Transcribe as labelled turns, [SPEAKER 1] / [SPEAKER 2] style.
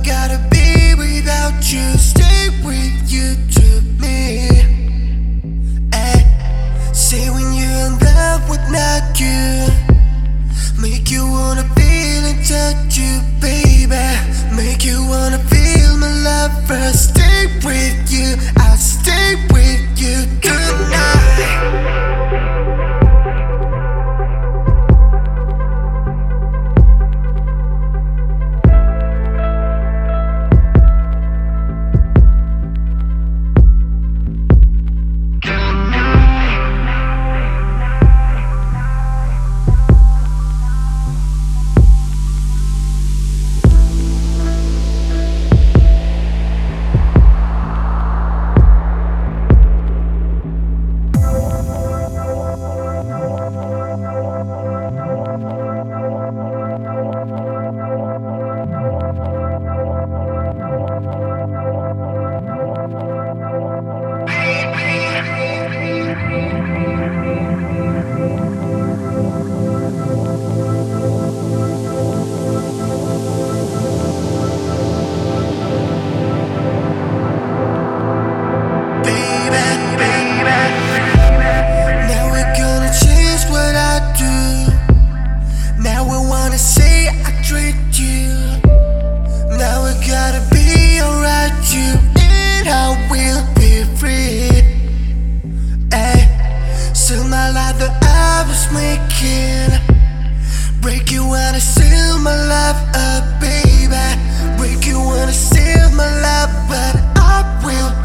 [SPEAKER 1] gotta be without you, stay with you to me. Say when you're in love with not you, make you wanna feel and touch you, baby. Make you wanna feel my love first. Stay with you, I'll stay with you tonight. Break you wanna seal my love up, baby. Break you wanna seal my love, but I will